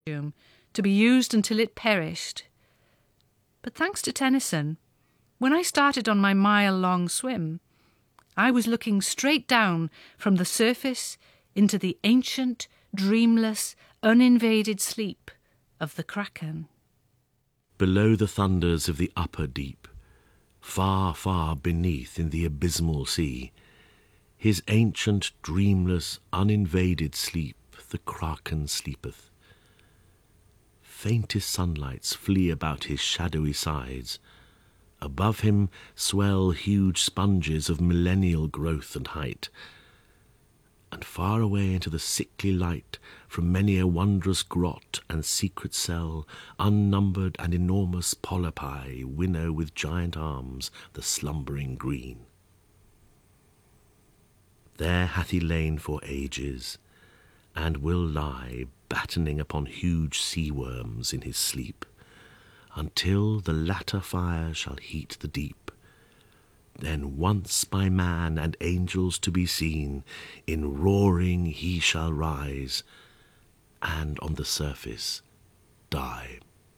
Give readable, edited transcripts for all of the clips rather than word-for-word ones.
to be used until it perished. But thanks to Tennyson, when I started on my mile-long swim, I was looking straight down from the surface into the ancient, dreamless, uninvaded sleep of the Kraken. Below the thunders of the upper deep, far, far beneath in the abysmal sea, his ancient, dreamless, uninvaded sleep the Kraken sleepeth. Faintest sunlights flee about his shadowy sides. Above him swell huge sponges of millennial growth and height. And far away into the sickly light, from many a wondrous grot and secret cell, unnumbered and enormous polypi winnow with giant arms the slumbering green. There hath he lain for ages, and will lie battening upon huge sea-worms in his sleep, until the latter fire shall heat the deep. Then once by man and angels to be seen, in roaring he shall rise, and on the surface die.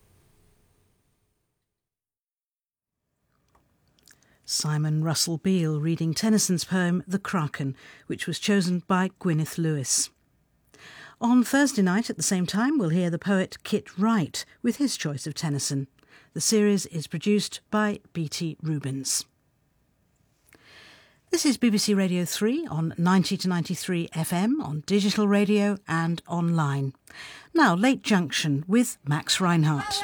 Simon Russell Beale reading Tennyson's poem The Kraken, which was chosen by Gwyneth Lewis. On Thursday night at the same time, we'll hear the poet Kit Wright with his choice of Tennyson. The series is produced by B.T. Rubens. This is BBC Radio 3 on 90 to 93 FM, on digital radio and online. Now, Lake Junction with Max Reinhardt.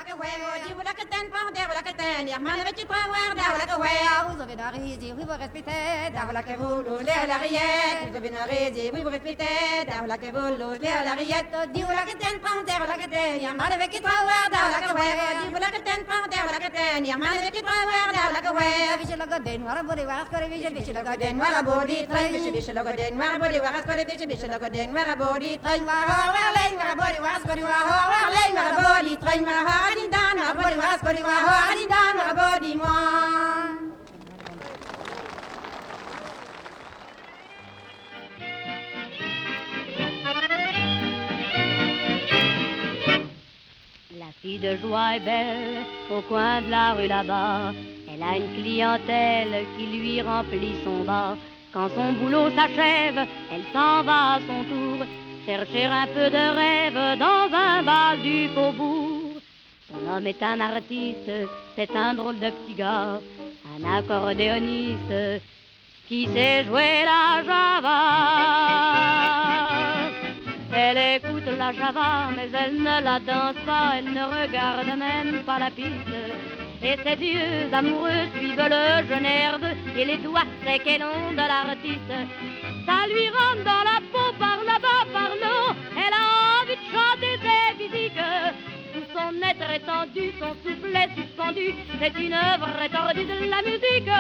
La fille de joie est belle au coin de la rue là-bas. Elle a une clientèle qui lui remplit son bar. Quand son boulot s'achève, elle s'en va à son tour chercher un peu de rêve dans un bal du faubourg. Son homme est un artiste, c'est un drôle de petit gars, un accordéoniste qui sait jouer la java. Elle écoute la java, mais elle ne la danse pas, elle ne regarde même pas la piste. Et ses yeux amoureux suivent le jeune herbe et les doigts secs et longs de l'artiste. Ça lui rentre dans la peau par là-bas, par là. Elle a envie de chanter ses physiques. Tout son être étendu, son souffle est suspendu. C'est une œuvre étendue de la musique.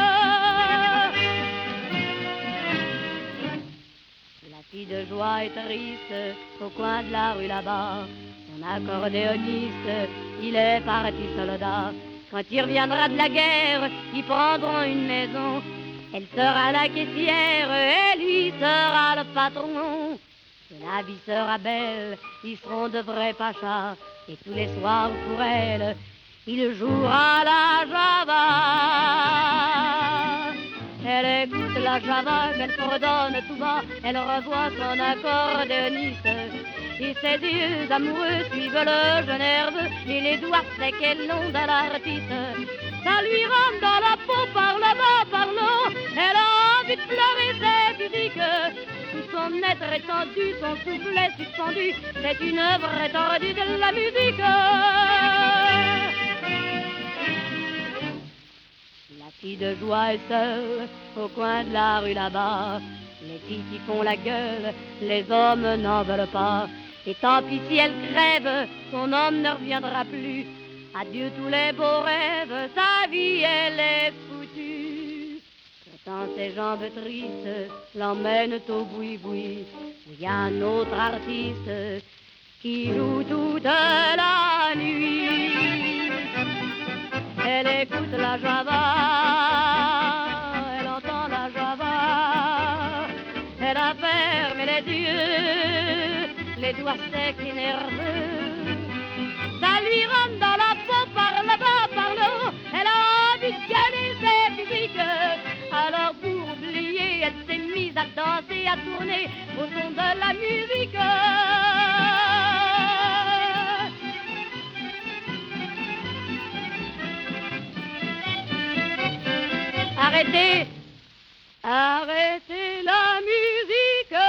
La fille de joie est triste au coin de la rue là-bas. Son accordéoniste, il est parti soldat. Quand il reviendra de la guerre, ils prendront une maison. Elle sera la caissière et lui sera le patron. Que la vie sera belle, ils seront de vrais pachas. Et tous les soirs pour elle, il jouera la java. Elle écoute la java, qu'elle fredonne tout bas. Elle revoit son accordéoniste. Et ses yeux amoureux suivent le jeune herbe et les doigts secs et longs de l'artiste. Ça lui rentre dans la peau par là-bas, par là. Elle a envie de pleurer ses physiques. Tout son être étendu, son souffle est suspendu. C'est une œuvre étendue de la musique. La fille de joie est seule au coin de la rue là-bas. Les filles qui font la gueule, les hommes n'en veulent pas. Et tant pis si elle crève, son homme ne reviendra plus. Adieu tous les beaux rêves, sa vie elle est foutue. Pourtant ses jambes tristes l'emmènent au boui-boui, où il y a un autre artiste qui joue toute la nuit. Elle écoute la java, elle entend la java. Elle a fermé les yeux, les doigts secs et nerveux. à tourner au son de la musique. Arrêtez, arrêtez la musique.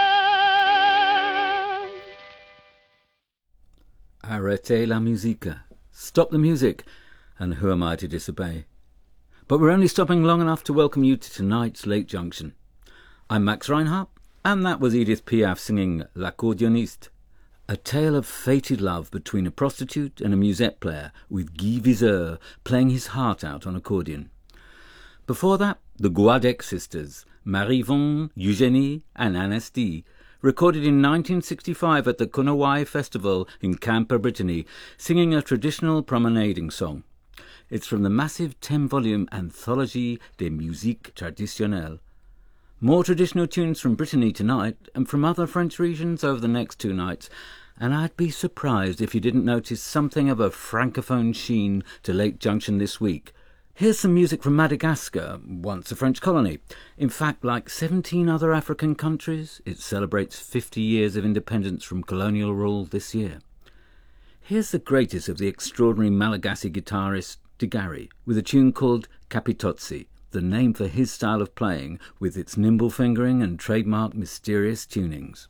Arrêtez la musique. Stop the music. And who am I to disobey? But we're only stopping long enough to welcome you to tonight's Lake Junction. I'm Max Reinhardt, and that was Edith Piaf singing L'Accordéoniste, a tale of fated love between a prostitute and a musette player, with Guy Viseur playing his heart out on accordion. Before that, the Guadec sisters, Marie-Yvonne, Eugénie and Anastie, recorded in 1965 at the Cournoye Festival in Camper, Brittany, singing a traditional promenading song. It's from the massive 10-volume Anthologie des Musiques Traditionnelles. More traditional tunes from Brittany tonight, and from other French regions over the next 2 nights, and I'd be surprised if you didn't notice something of a francophone sheen to Lake Junction this week. Here's some music from Madagascar, once a French colony. In fact, like 17 other African countries, it celebrates 50 years of independence from colonial rule this year. Here's the greatest of the extraordinary Malagasy guitarist Digari, with a tune called Capitozzi, the name for his style of playing, with its nimble fingering and trademark mysterious tunings.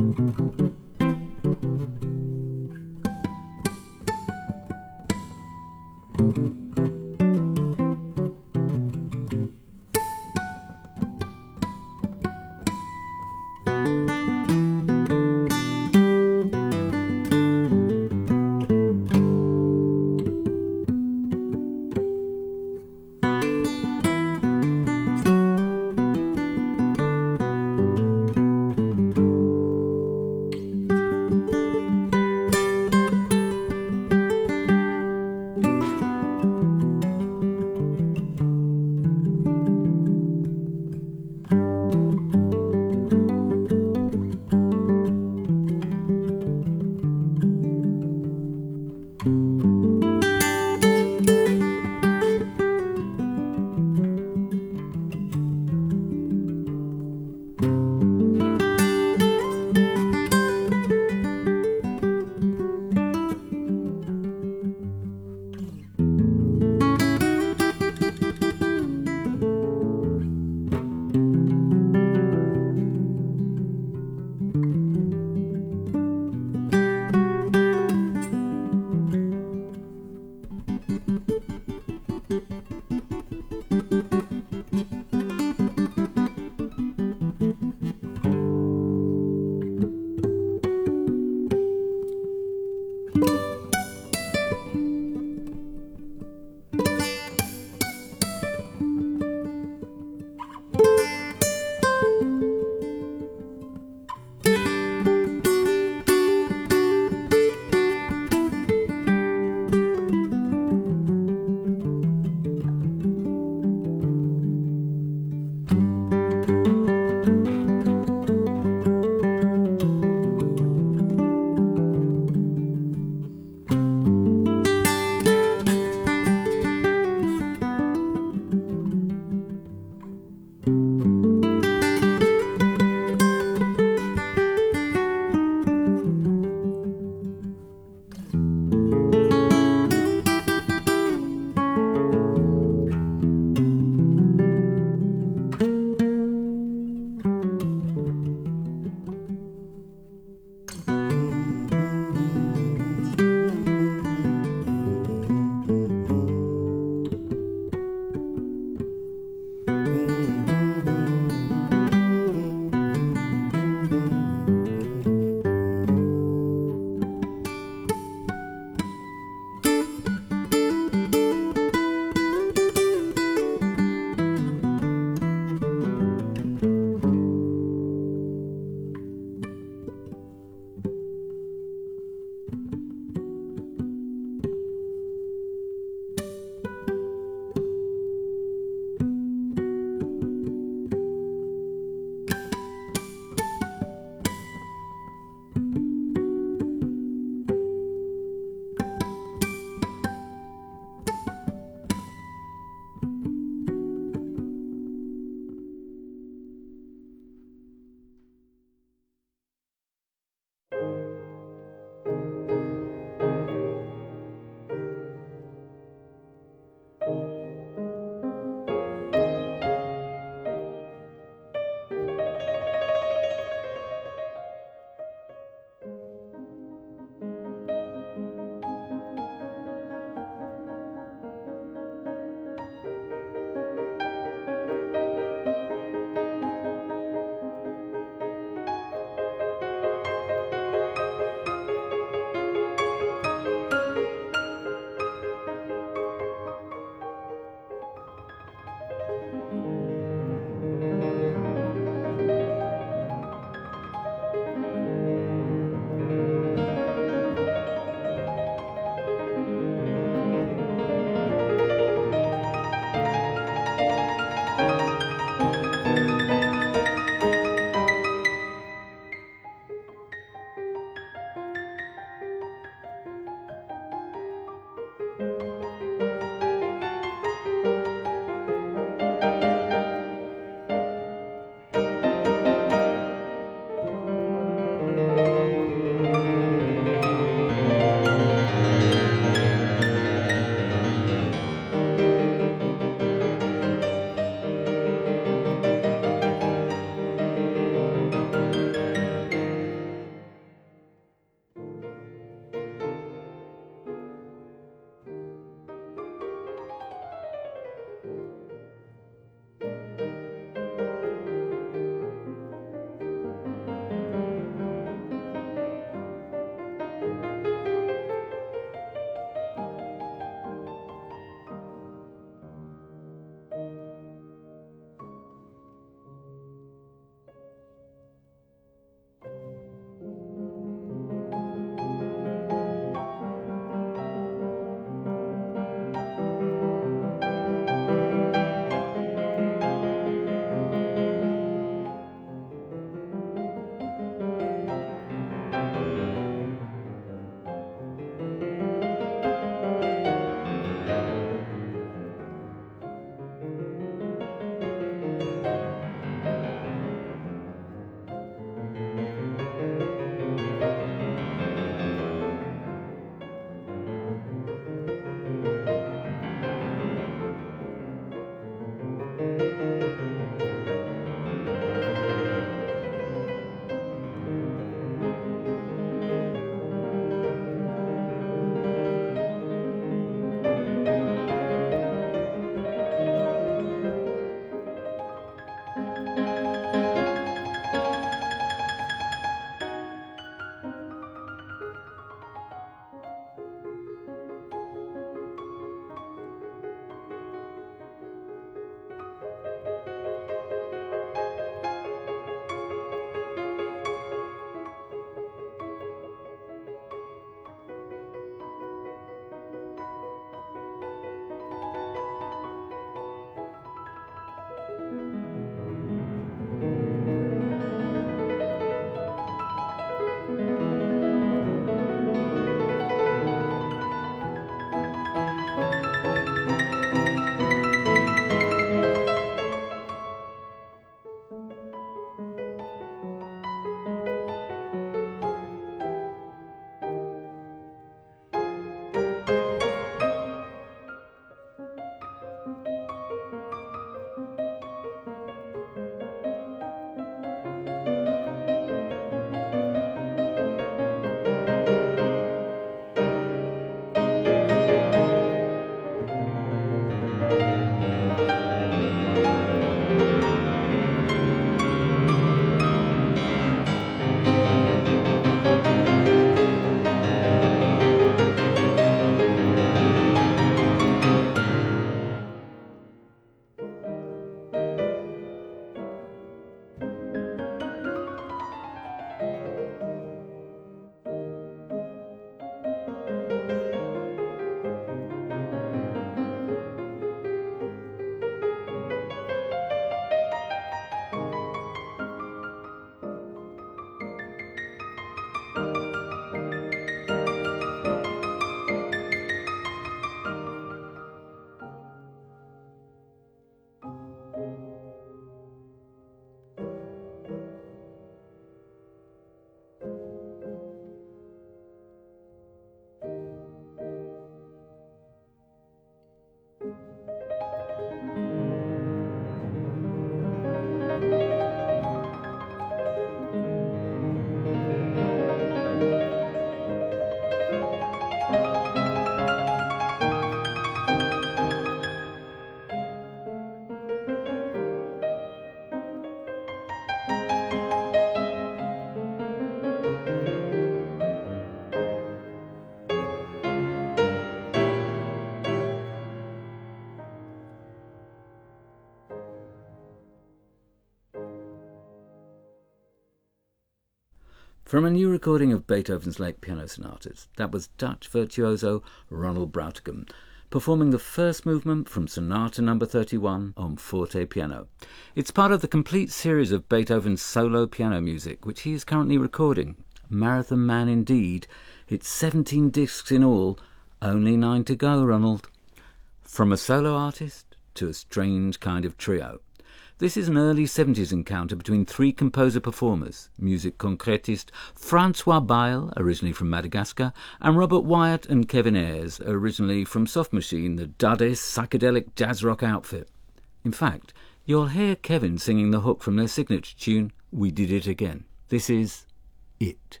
From a new recording of Beethoven's late piano sonatas, that was Dutch virtuoso Ronald Brautigam performing the first movement from Sonata No. 31 on forte piano. It's part of the complete series of Beethoven's solo piano music, which he is currently recording. Marathon man indeed. It's 17 discs in all, only 9 to go, Ronald. From a solo artist to a strange kind of trio. This is an early 70s encounter between 3 composer-performers, music concretist Francois Bail, originally from Madagascar, and Robert Wyatt and Kevin Ayers, originally from Soft Machine, the Duddies psychedelic jazz rock outfit. In fact, you'll hear Kevin singing the hook from their signature tune, We Did It Again. This is It.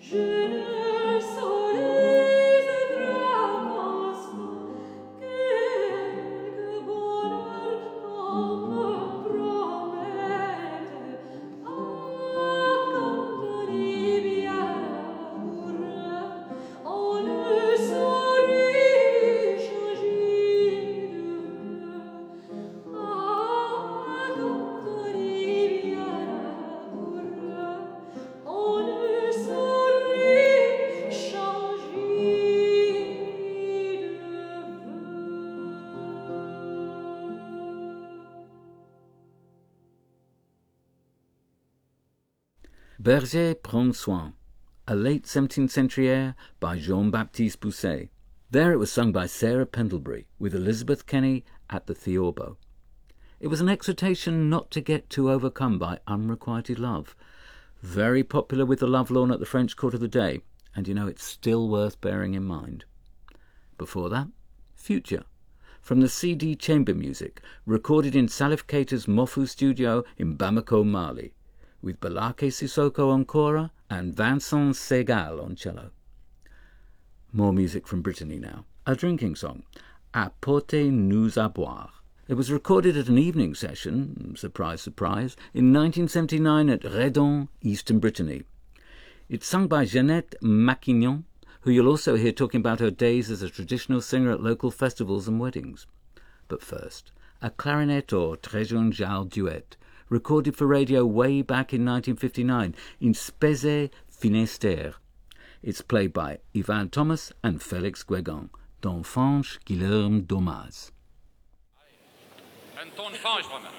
Berger prend soin, a late 17th century air by Jean-Baptiste Pousset. There it was sung by Sarah Pendlebury with Elizabeth Kenny at the theorbo. It was an exhortation not to get too overcome by unrequited love. Very popular with the lovelorn at the French court of the day, and you know it's still worth bearing in mind. Before that, Future, from the CD Chamber Music, recorded in Salif Keita's Mofu studio in Bamako, Mali, with Balake Sissoko on kora and Vincent Segal on cello. More music from Brittany now. A drinking song, Apportez-nous à boire. It was recorded at an evening session, surprise, surprise, in 1979 at Redon, Eastern Brittany. It's sung by Jeannette Maquignon, who you'll also hear talking about her days as a traditional singer at local festivals and weddings. But first, a clarinet or tréjongale duet, recorded for radio way back in 1959 in Spézet, Finistère. It's played by Ivan Thomas and Félix Guégan, d'Enfange Guilherme Domaz. Un ton de fange, Romain.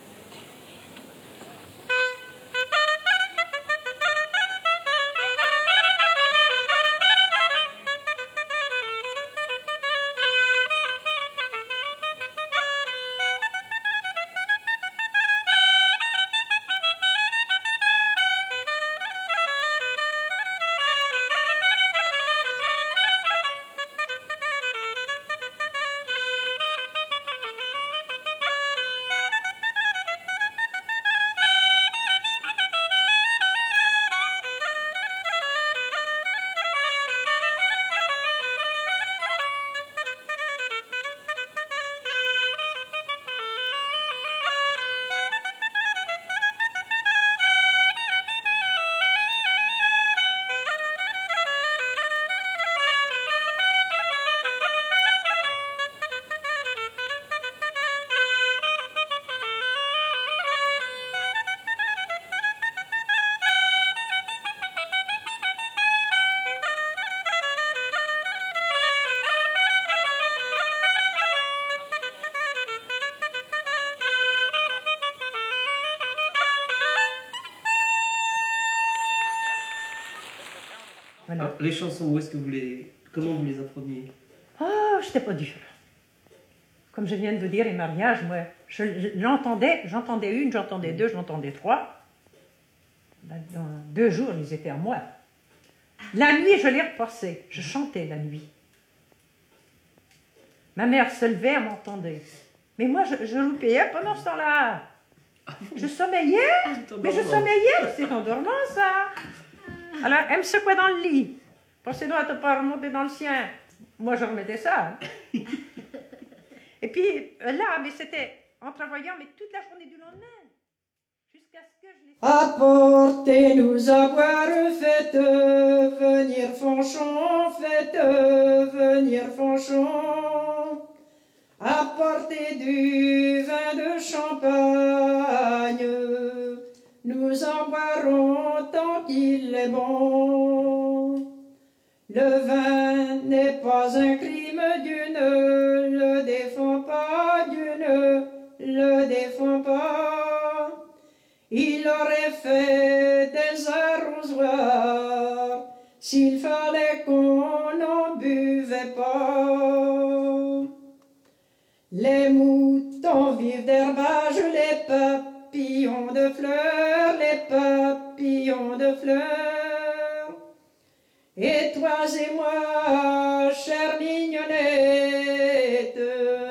Voilà. Les chansons, où est-ce que comment vous les appreniez? Oh, c'était pas dur. Comme je viens de vous dire, les mariages, moi, j'entendais une, j'entendais deux, j'entendais trois. Ben, dans 2 jours, ils étaient à moi. La nuit, je les repassais. Je chantais la nuit. Ma mère se levait, elle m'entendait. Mais moi, je loupais pendant ce temps-là. Je sommeillais, mais je sommeillais, c'est endormant, ça. Alors, elle me secouait dans le lit. Pensez-nous à ne pas remonter dans le sien. Moi, je remettais ça. Et puis, là, mais c'était en travaillant, mais toute la journée du lendemain. Jusqu'à ce que je les... Apportez-nous à boire, faites venir Fanchon, faites venir Fanchon. Apportez du vin de champagne, nous en boirons tant qu'il est bon. Le vin n'est pas un crime, Dieu ne le défend pas, Dieu ne le défend pas. Il aurait fait des arrosoirs s'il fallait qu'on n'en buvait pas. Les moutons vivent d'herbage, les papillons de fleurs, les papillons de fleurs. Et toi et moi, chère mignonnette,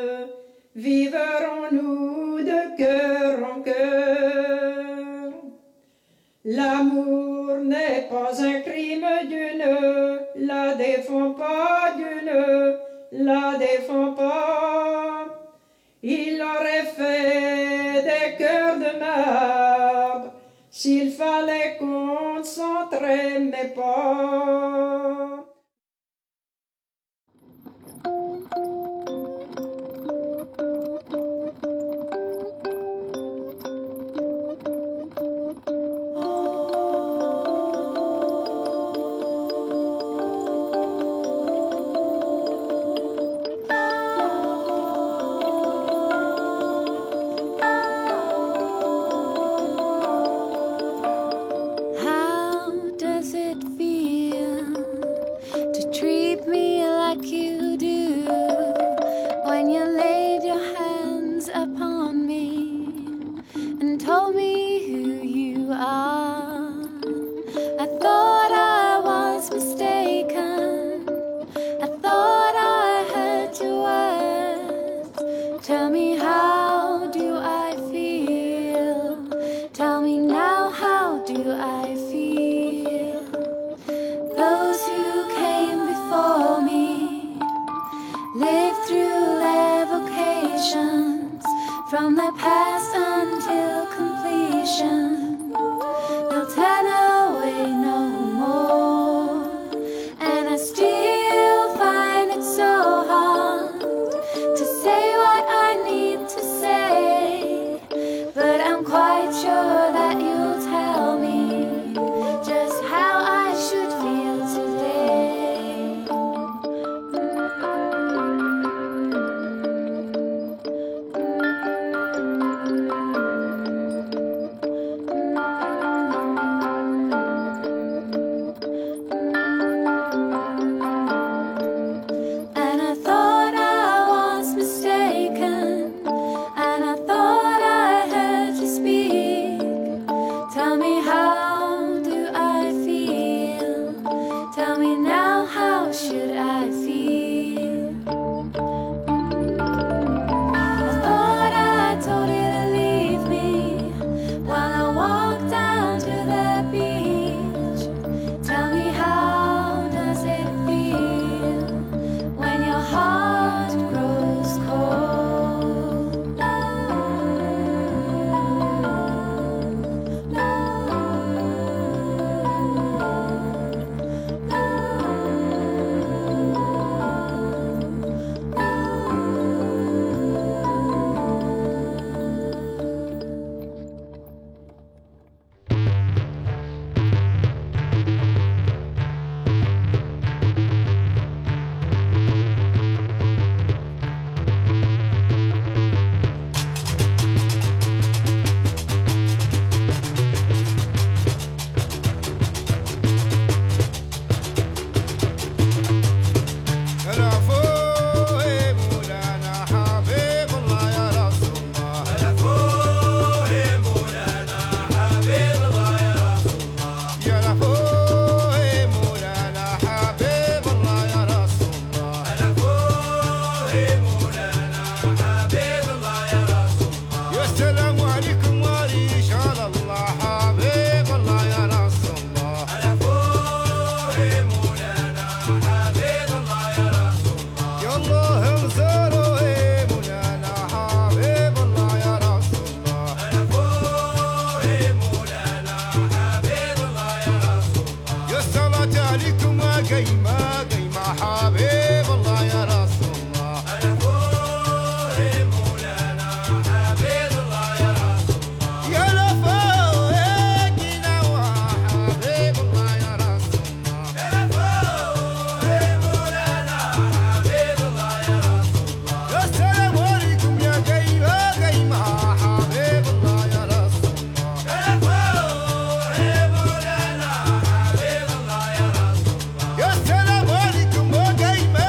vivrons-nous de cœur en cœur. L'amour n'est pas un crimes d'une, la défend pas d'une, la défend pas. Il aurait fait des cœurs de marbre s'il fallait qu'on s'entraînait pas. From the past until completion, they'll turn away no more. And I still find it so hard to say what I need to say, but I'm quite sure that you'll tell me just how I should feel today. Game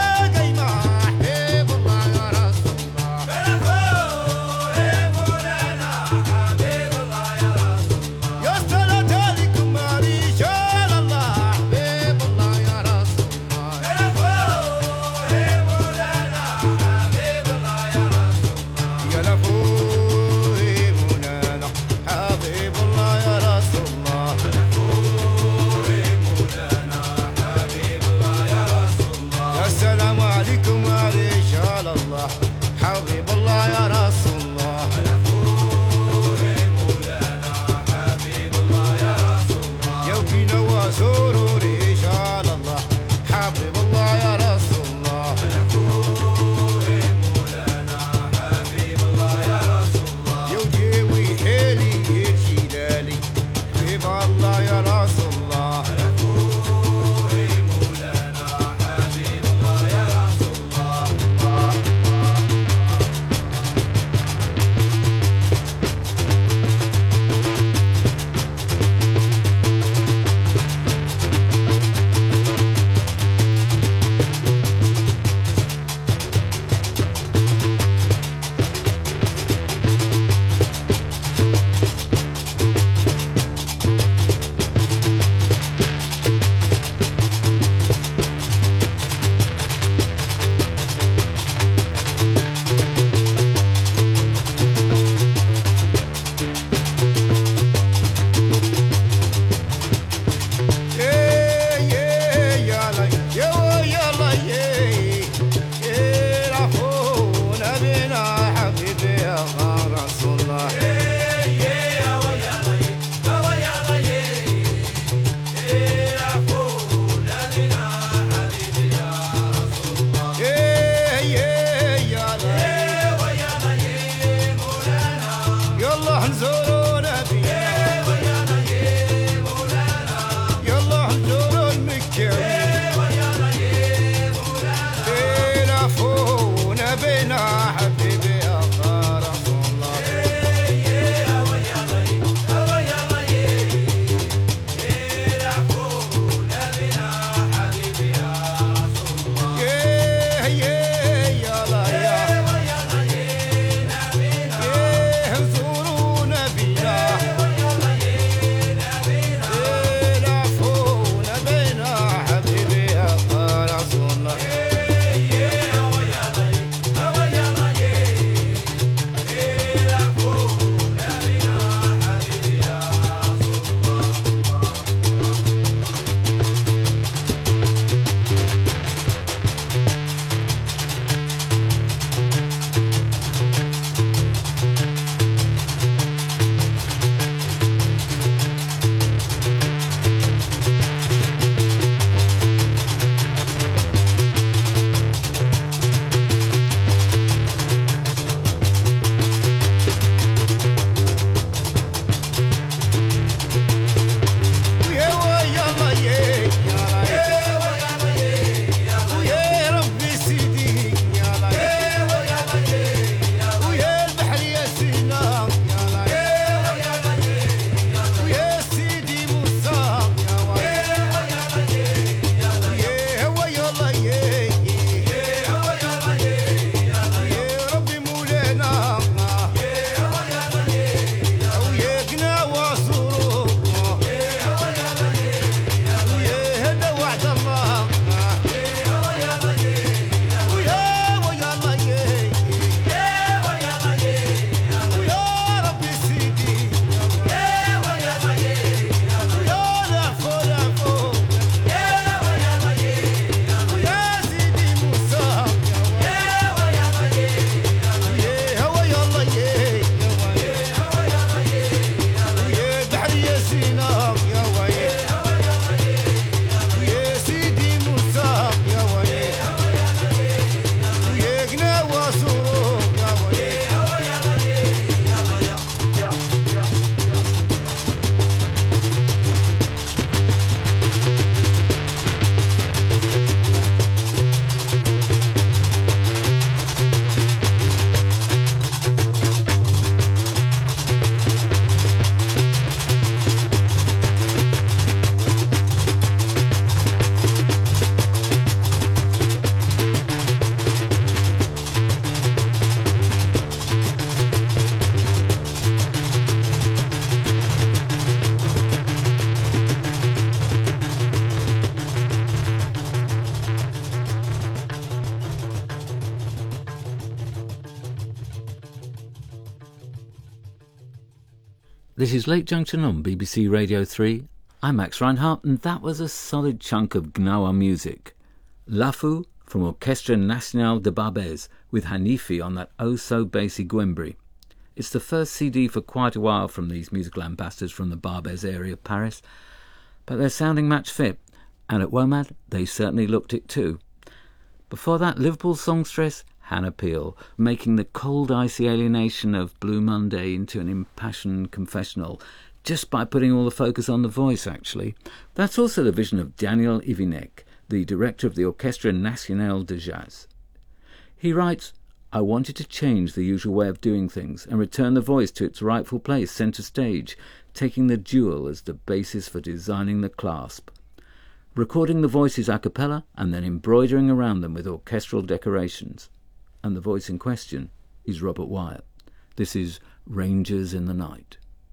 This is Lake Junction on BBC Radio 3. I'm Max Reinhardt, and that was a solid chunk of Gnawa music. Lafu from Orchestre National de Barbès with Hanifi on that oh-so-bassy Gwembri. It's the first CD for quite a while from these musical ambassadors from the Barbès area of Paris, but they're sounding match fit, and at WOMAD they certainly looked it too. Before that, Liverpool songstress Hannah Peel, making the cold icy alienation of Blue Monday into an impassioned confessional, just by putting all the focus on the voice, actually. That's also the vision of Daniel Ivinek, the director of the Orchestre National de Jazz. He writes, "I wanted to change the usual way of doing things and return the voice to its rightful place, centre stage, taking the dual as the basis for designing the clasp. Recording the voices a cappella and then embroidering around them with orchestral decorations." And the voice in question is Robert Wyatt. This is Rangers in the Night.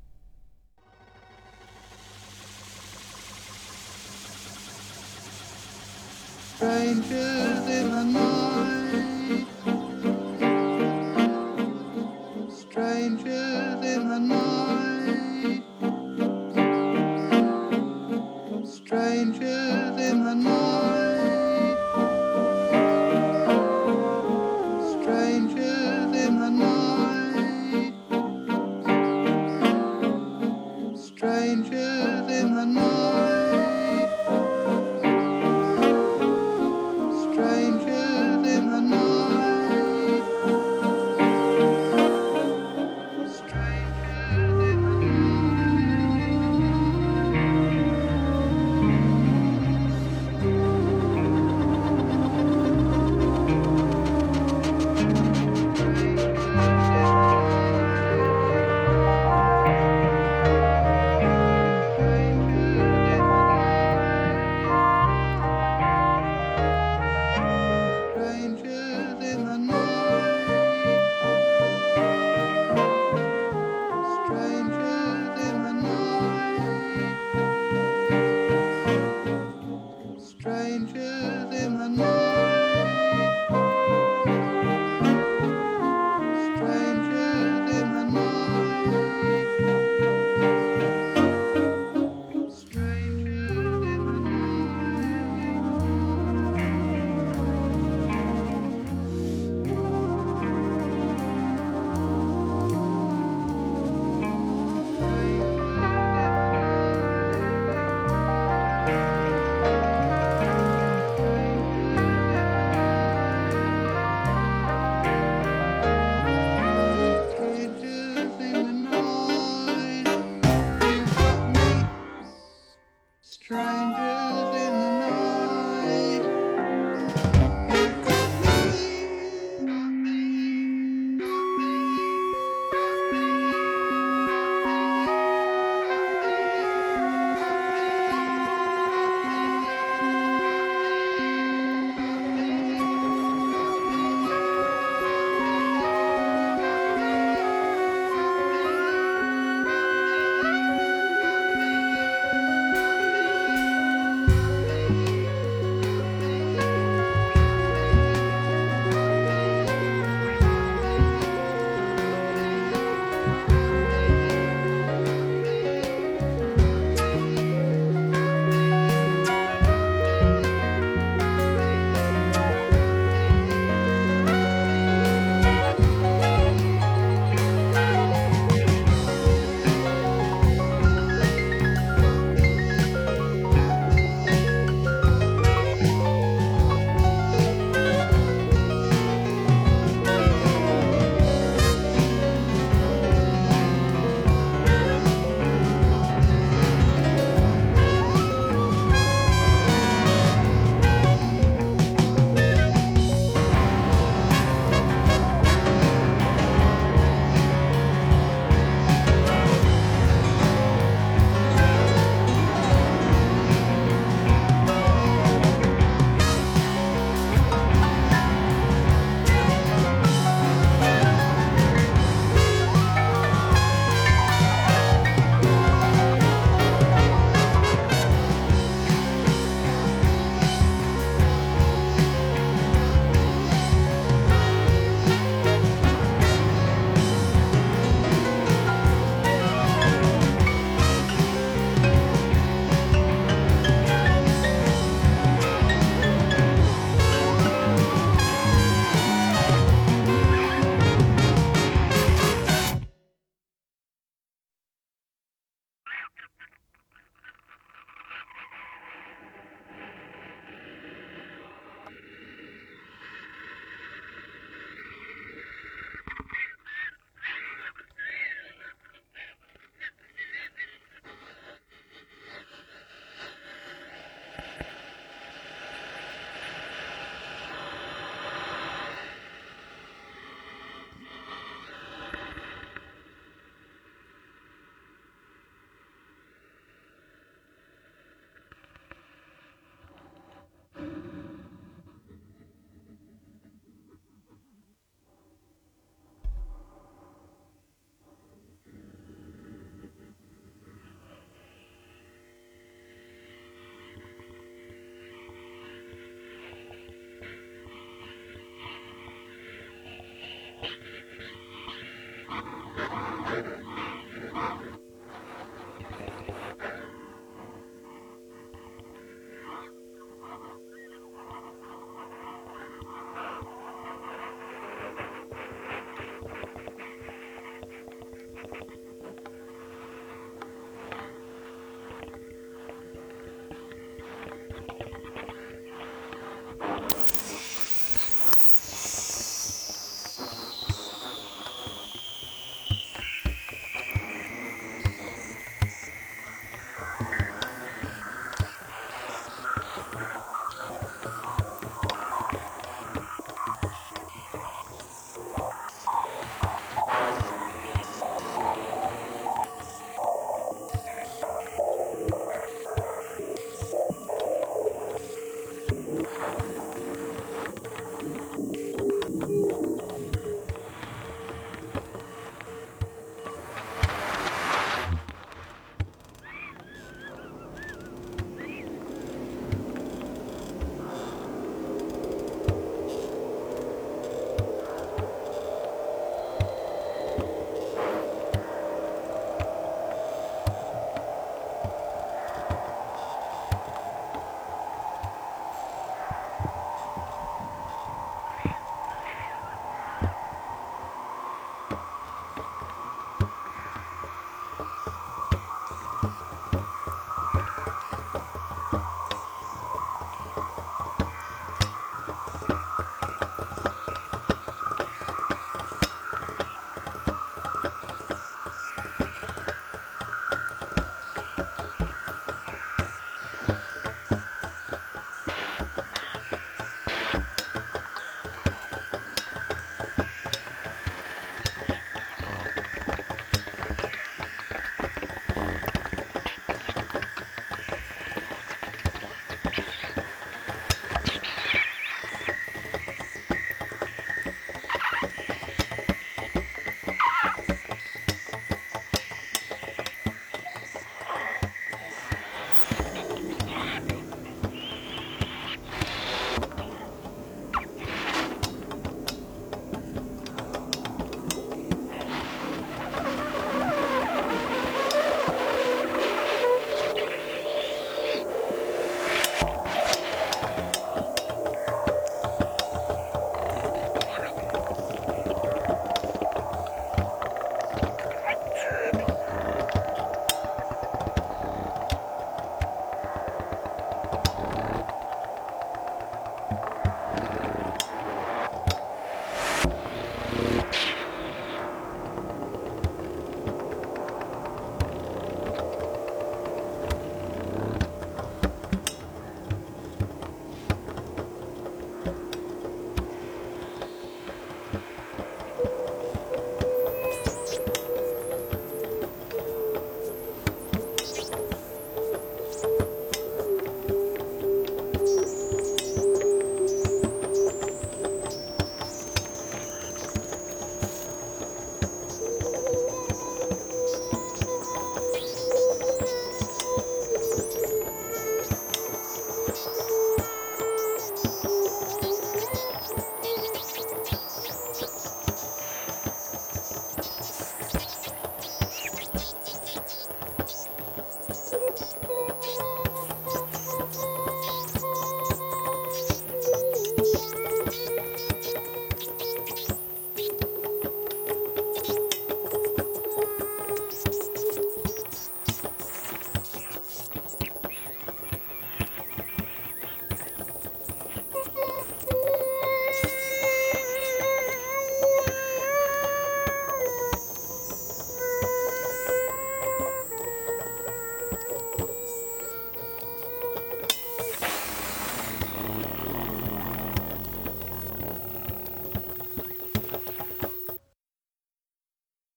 Strangers in the night, strangers in the night, strangers in the night, strangers in the night, strangers in the night.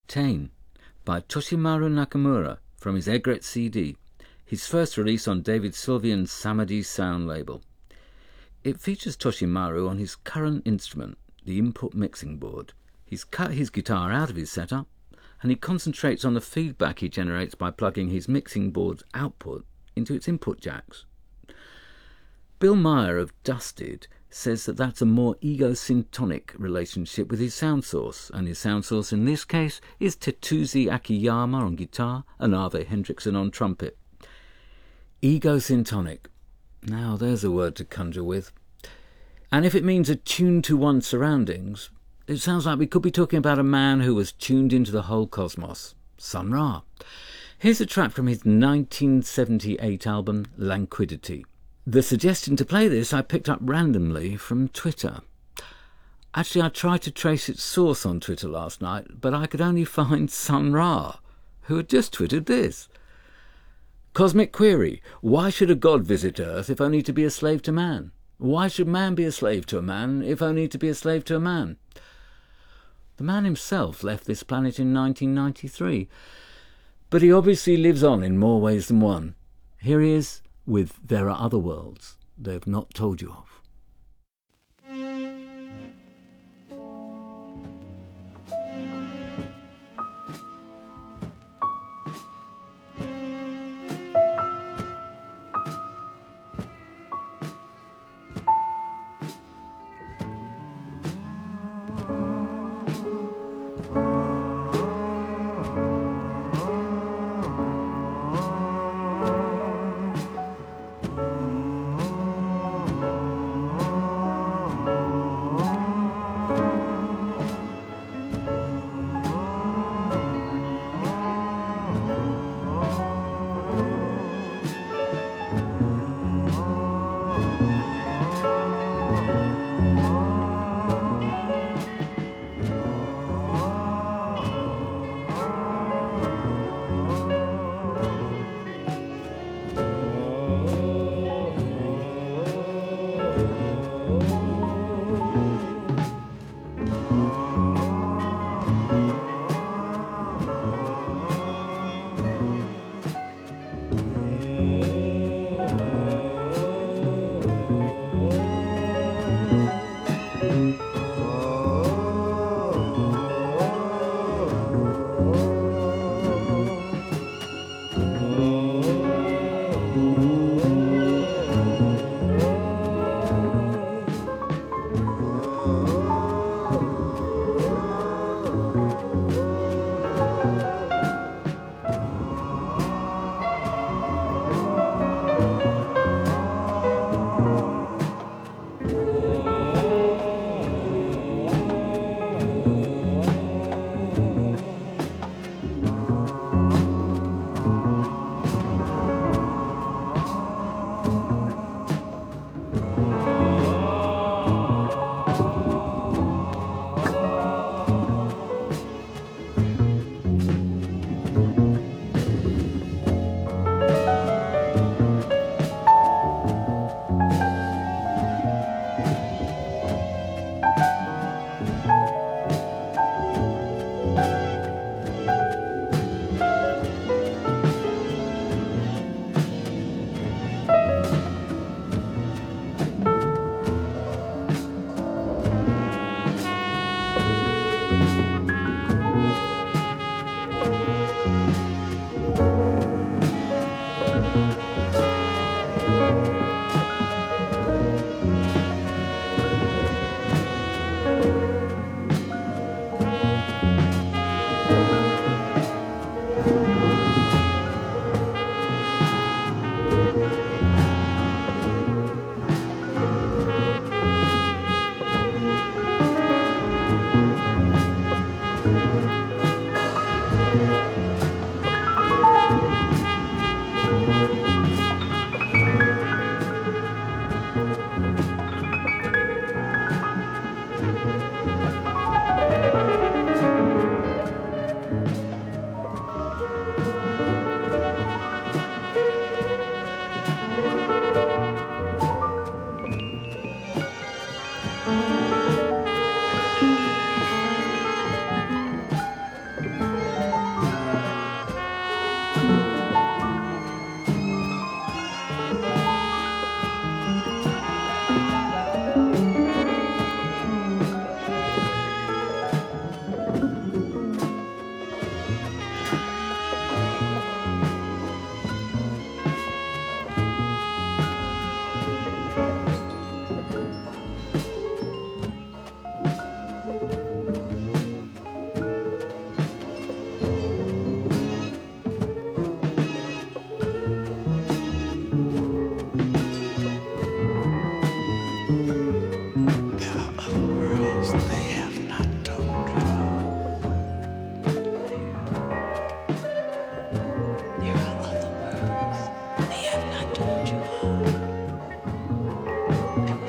Tain by Toshimaru Nakamura from his Egret CD, his first release on David Sylvian's Samadhi Sound label. It features Toshimaru on his current instrument, the input mixing board. He's cut his guitar out of his setup, and he concentrates on the feedback he generates by plugging his mixing board's output into its input jacks. Bill Meyer of Dusted says that that's a more egosyntonic relationship with his sound source, and his sound source in this case is Tetsuji Akiyama on guitar and Ave Hendrickson on trumpet. Egosyntonic. Now there's a word to conjure with. And if it means attuned to one's surroundings, it sounds like we could be talking about a man who was tuned into the whole cosmos, Sun Ra. Here's a track from his 1978 album, Languidity. The suggestion to play this I picked up randomly from Twitter. Actually, I tried to trace its source on Twitter last night, but I could only find Sun Ra, who had just twittered this. Cosmic query: why should a god visit Earth if only to be a slave to man? Why should man be a slave to a man if only to be a slave to a man? The man himself left this planet in 1993, but he obviously lives on in more ways than one. Here he is with There Are Other Worlds They've Not Told You Of.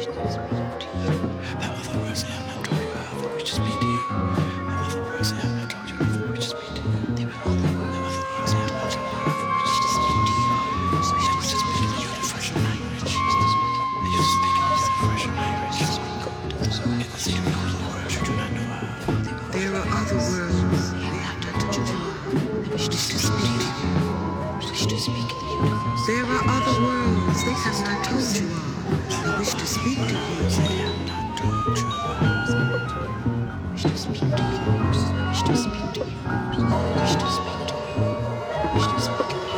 There are other worlds they have not told you of. They wish to speak to you. They have not told you of. Wish to speak to you. Wish to speak to you. Wish to speak to you. Wish to speak to you.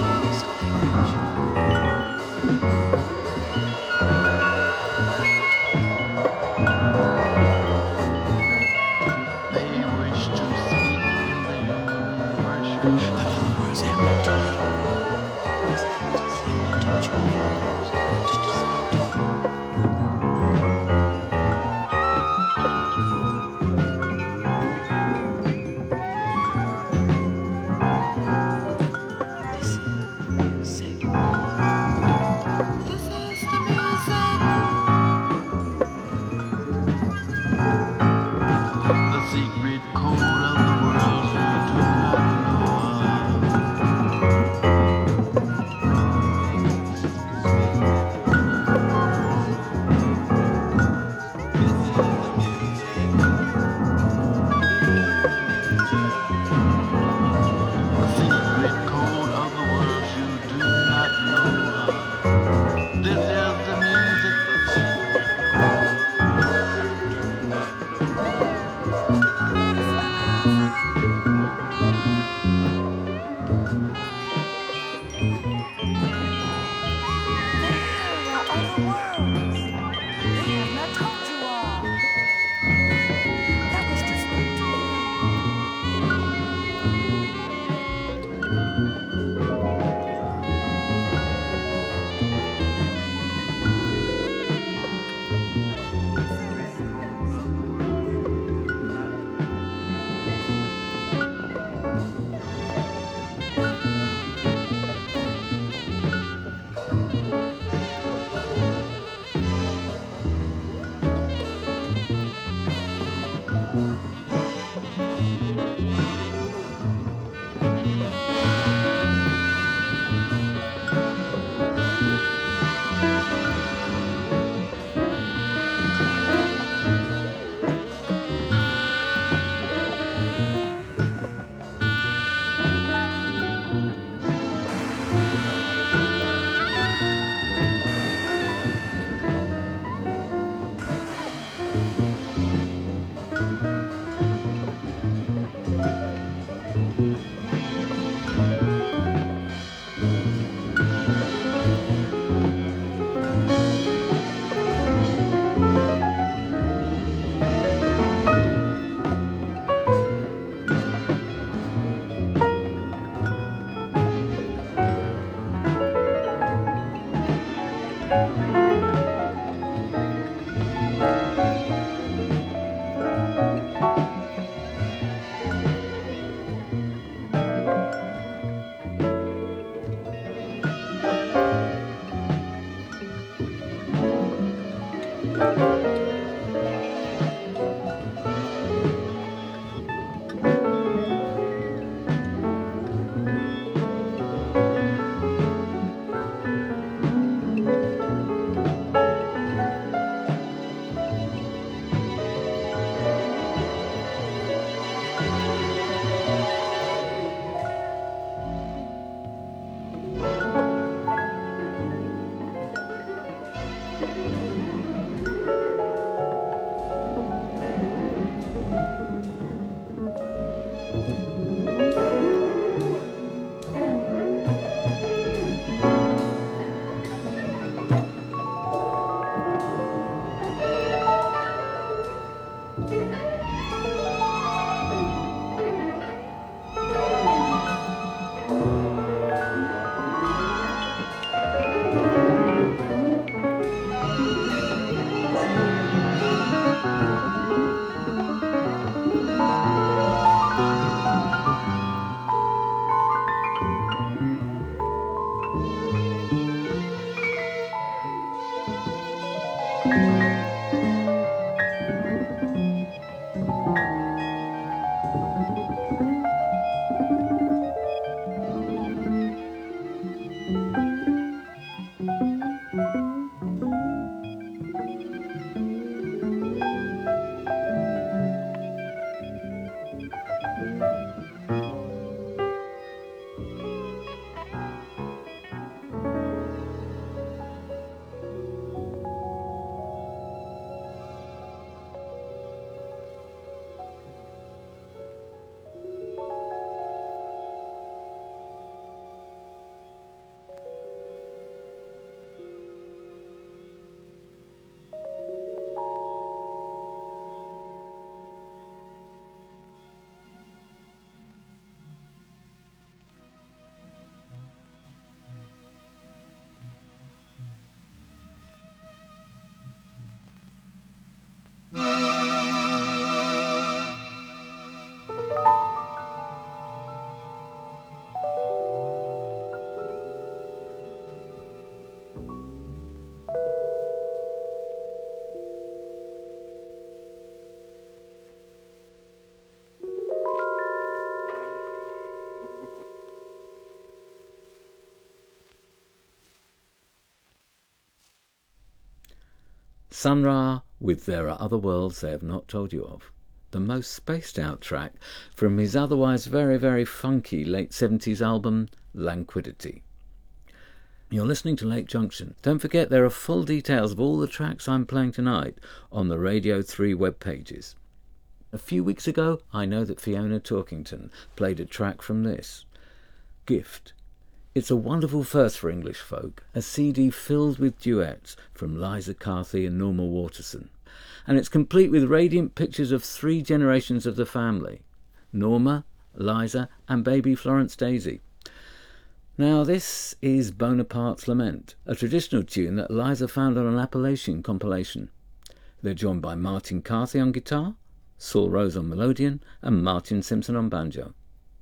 Sun Ra with There Are Other Worlds They Have Not Told You Of, the most spaced out track from his otherwise very, very funky late 70s album Languidity. You're listening to Lake Junction. Don't forget there are full details of all the tracks I'm playing tonight on the Radio 3 web pages. A few weeks ago, I know that Fiona Torkington played a track from this, Gift. It's a wonderful first for English folk, a CD filled with duets from Liza Carthy and Norma Waterson. And it's complete with radiant pictures of 3 generations of the family, Norma, Liza and baby Florence Daisy. Now this is Bonaparte's Lament, a traditional tune that Liza found on an Appalachian compilation. They're joined by Martin Carthy on guitar, Saul Rose on melodeon and Martin Simpson on banjo.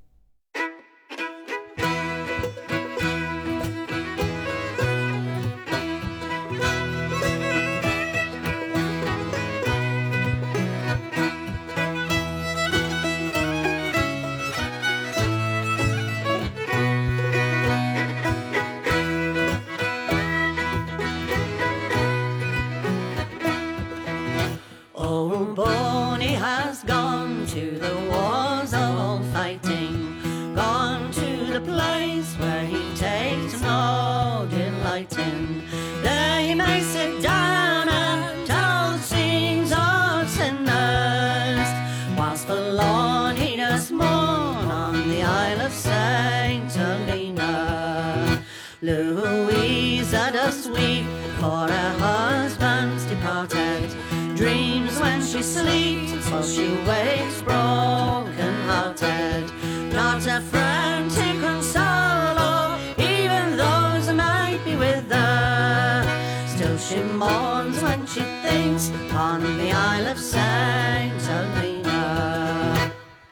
Louisa does weep for her husband's departed. Dreams when she sleeps, for she wakes broken-hearted. Not a friend to console her, even those who might be with her. Still she mourns when she thinks on the Isle of Saint Helena.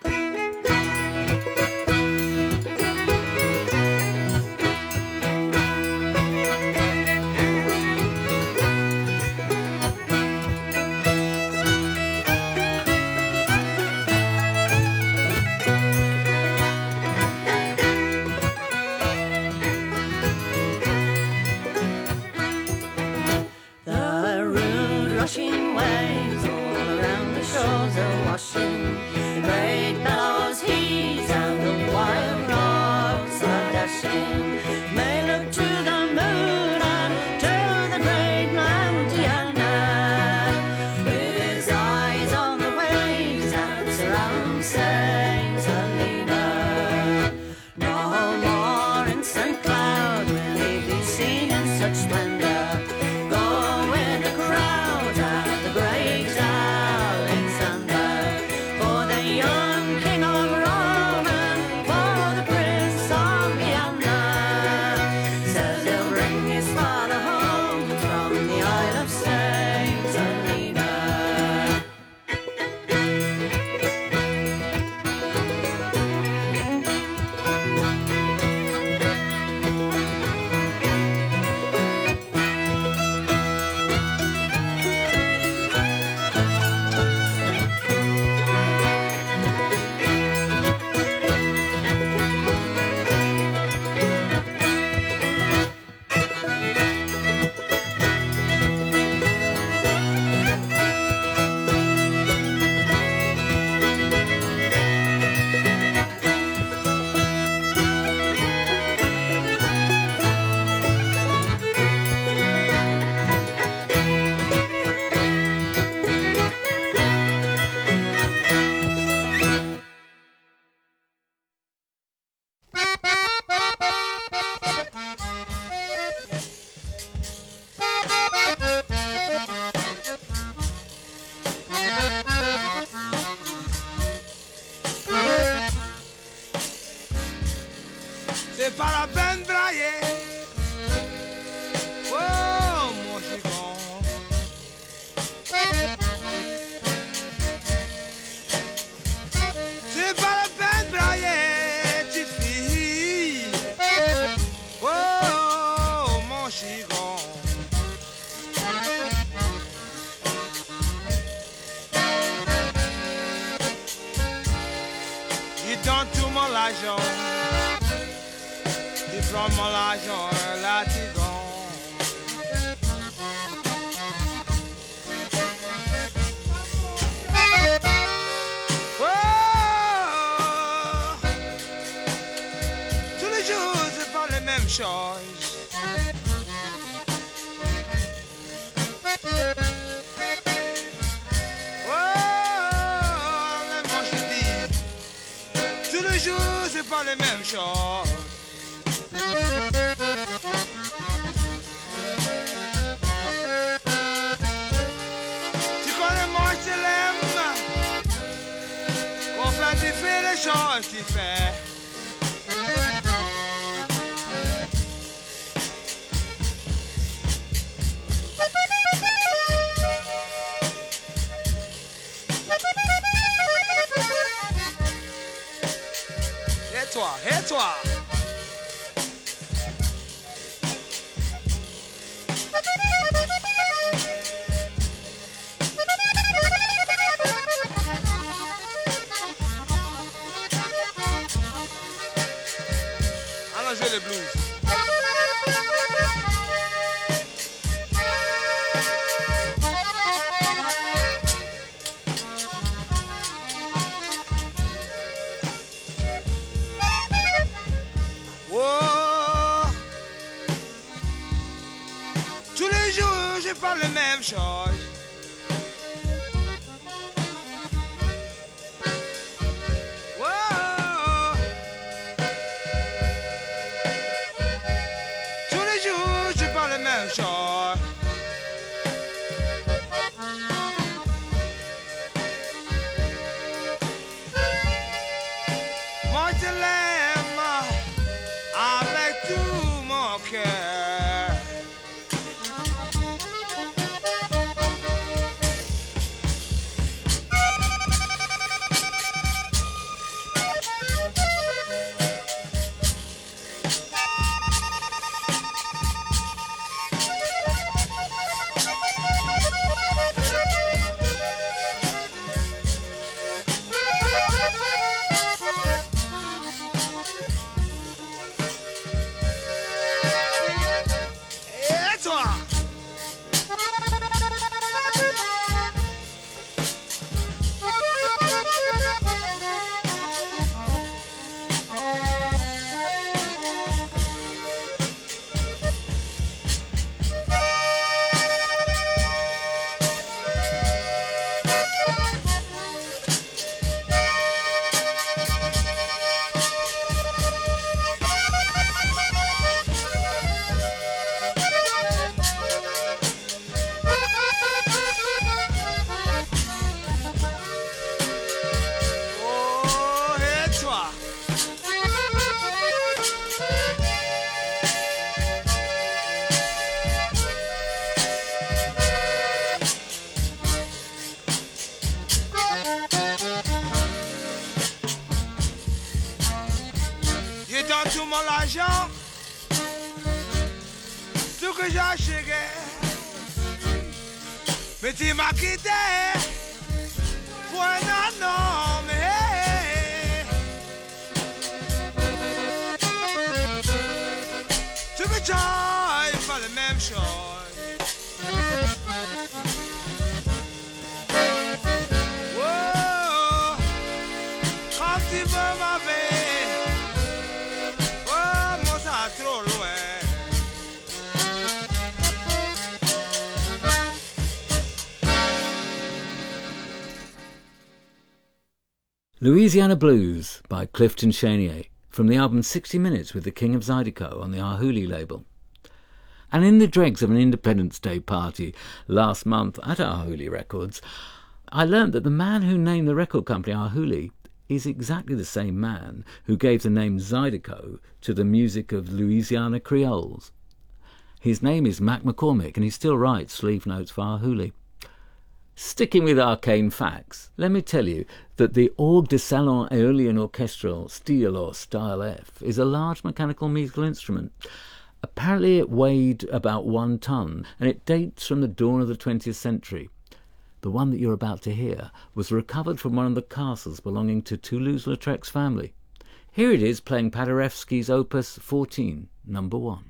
Rushing waves all around the shores are washing. The great billows heave and the wild rocks are dashing. May look to the moon and to the great Mount Diana, with his eyes on the waves that surround Saint Helena. No more in St. Cloud will he be seen in such splendor. C'est pas la peine de brailler. Oh, mon gigon. C'est pas la peine de brailler, petite fille. Oh, mon gigon. Il donne tout mon argent. From l'argent latigan. change. Oh, mais moi je dis, tous les jours c'est pas les mêmes choses. Tu connais moi je l'aime, enfin tu fais les choses tu fais. Et toi, allons jouer le blues. Pas la même chose. Wow. Tous les jours, je parle la même chose. Moi, je l'aime avec tout mon cœur. Dans tout mon argent, tout que j'ai acheté, mais tu m'as quitté pour un homme. Tu me charges pas la même chose. Oh, quand tu veux ma vie. Louisiana Blues by Clifton Chenier from the album 60 Minutes with the King of Zydeco on the Ahuli label. And in the dregs of an Independence Day party last month at Ahuli Records, I learnt that the man who named the record company Ahuli is exactly the same man who gave the name Zydeco to the music of Louisiana Creoles. His name is Mac McCormick and he still writes sleeve notes for Ahuli. Sticking with arcane facts, let me tell you that the Orgue de Salon Aeolian Orchestral Steel or Style F is a large mechanical musical instrument. Apparently it weighed about 1 ton and it dates from the dawn of the 20th century. The one that you're about to hear was recovered from one of the castles belonging to Toulouse-Lautrec's family. Here it is playing Paderewski's Opus 14, number 1.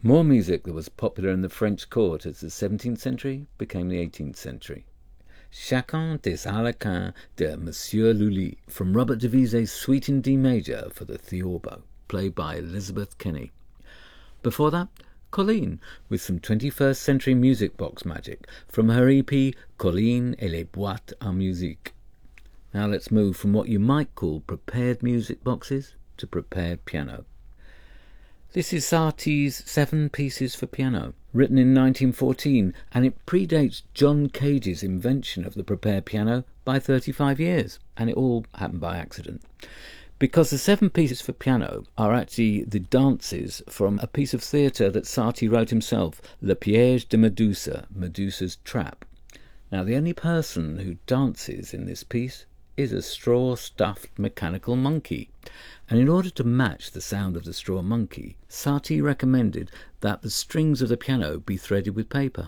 More music that was popular in the French court as the 17th century became the 18th century. Chacun des Harlequins de Monsieur Lully, from Robert Devise's Suite in D major for the theorbo, played by Elizabeth Kenny. Before that, Colleen, with some 21st century music box magic from her EP Colleen et les boîtes à musique. Now let's move from what you might call prepared music boxes to prepared piano. This is Satie's 7 Pieces for Piano, written in 1914, and it predates John Cage's invention of the prepared piano by 35 years, and it all happened by accident. Because the 7 Pieces for Piano are actually the dances from a piece of theatre that Satie wrote himself, Le Piège de Medusa, Medusa's Trap. Now, the only person who dances in this piece is a straw-stuffed mechanical monkey. And in order to match the sound of the straw monkey, Satie recommended that the strings of the piano be threaded with paper.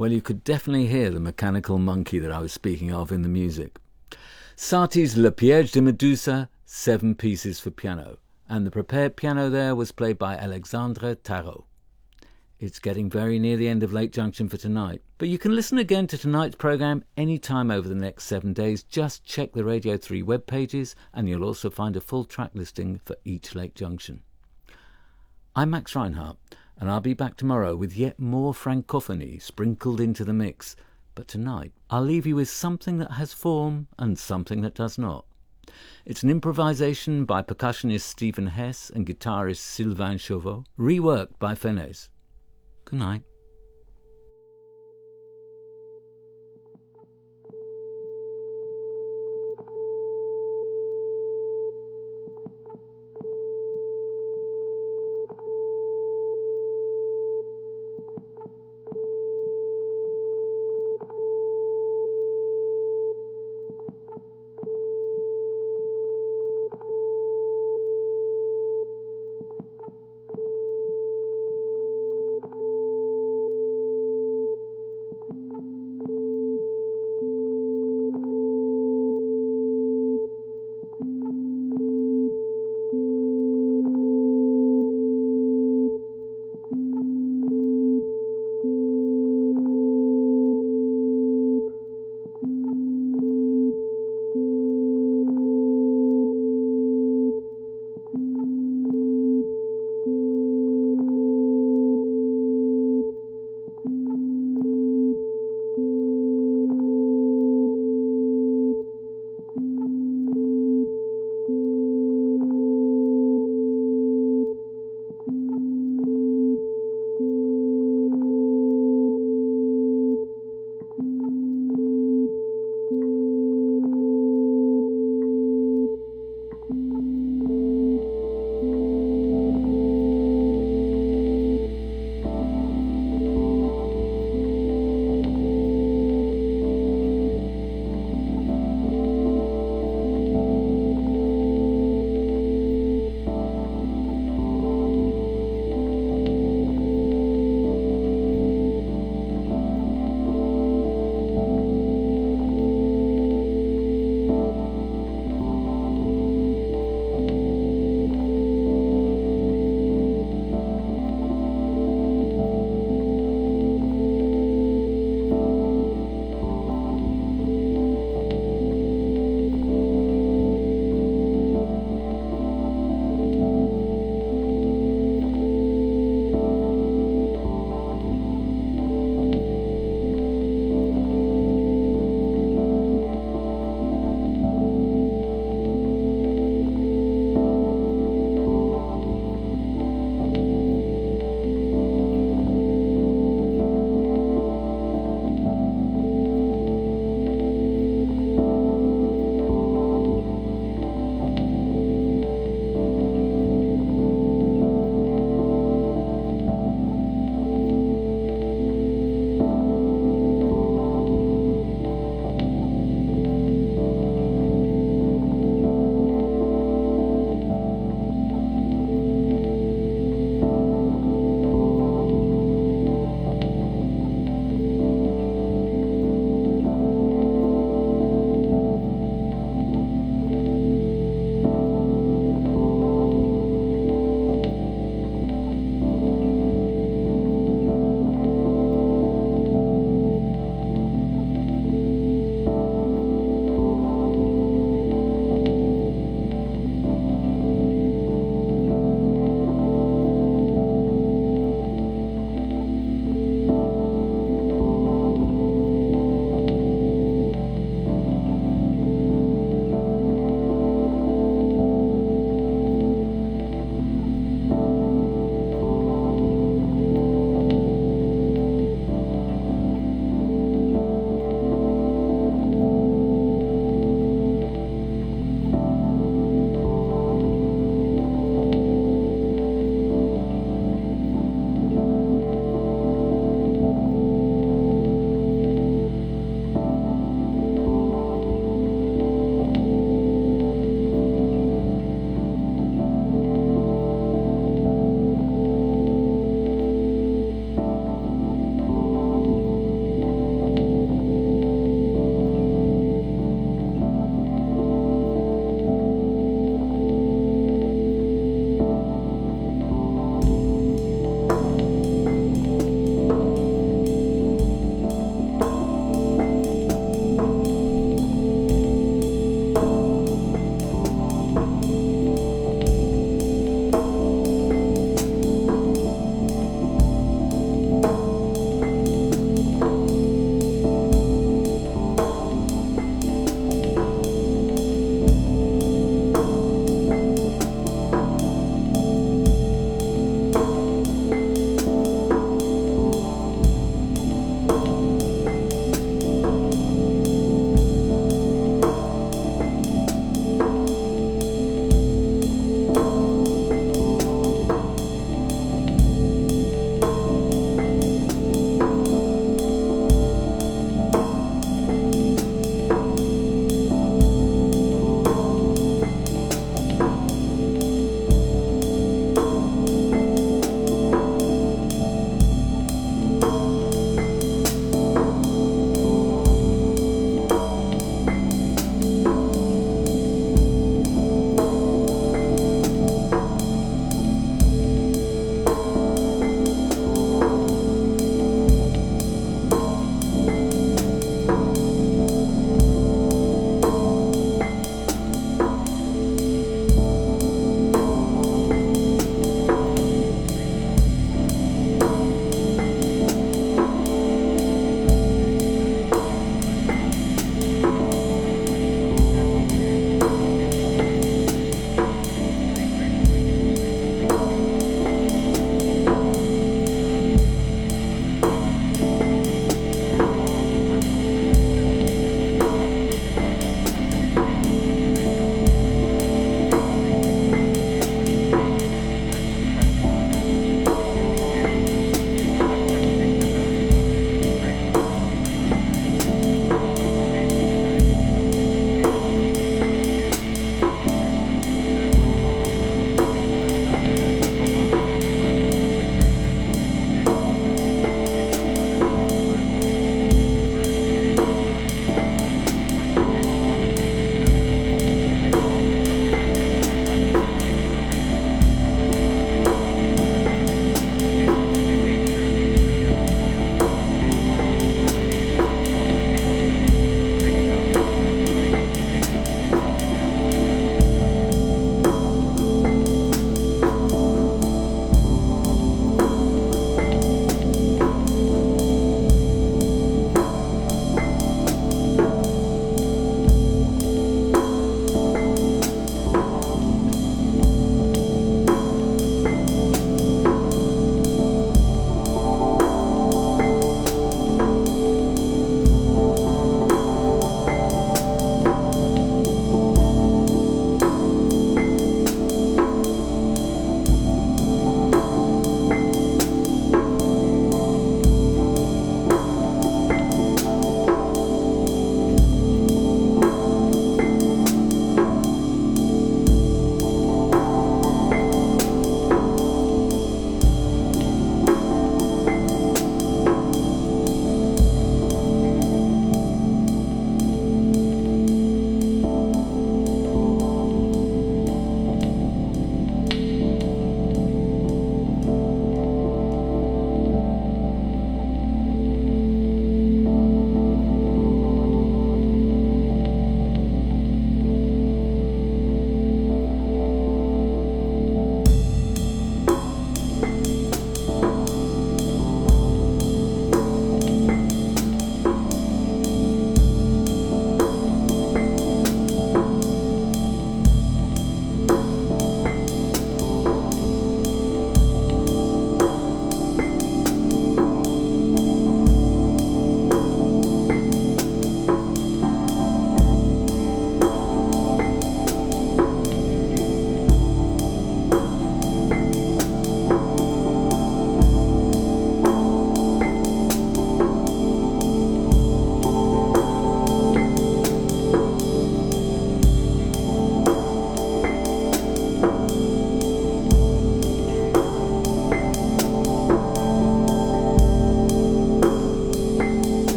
Well, you could definitely hear the mechanical monkey that I was speaking of in the music. Satie's Le Piège de Méduse, 7 pieces for piano, and the prepared piano there was played by Alexandre Tarot. It's getting very near the end of Lake Junction for tonight, but you can listen again to tonight's programme any time over the next 7 days. Just check the Radio 3 web pages and you'll also find a full track listing for each Lake Junction. I'm Max Reinhardt, and I'll be back tomorrow with yet more francophony sprinkled into the mix. But tonight, I'll leave you with something that has form and something that does not. It's an improvisation by percussionist Stephen Hess and guitarist Sylvain Chauveau, reworked by Fenez. Good night.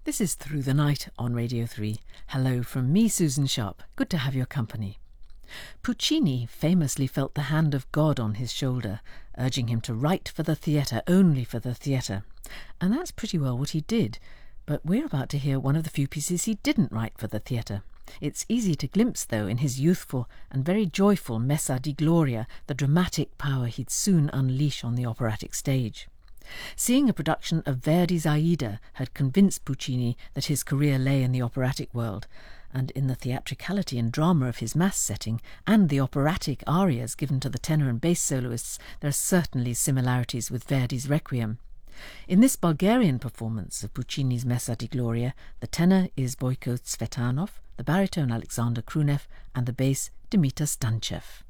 This is Through the Night on Radio 3. Hello from me, Susan Sharp. Good to have your company. Puccini famously felt the hand of God on his shoulder, urging him to write for the theatre, only for the theatre. And that's pretty well what he did. But we're about to hear one of the few pieces he didn't write for the theatre. It's easy to glimpse, though, in his youthful and very joyful Messa di Gloria, the dramatic power he'd soon unleash on the operatic stage. Seeing a production of Verdi's Aida had convinced Puccini that his career lay in the operatic world, and in the theatricality and drama of his mass setting and the operatic arias given to the tenor and bass soloists, there are certainly similarities with Verdi's Requiem. In this Bulgarian performance of Puccini's Messa di Gloria, the tenor is Boyko Tsvetanov, the baritone Alexander Krunev, and the bass Dimitar Stanchev.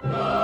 Love.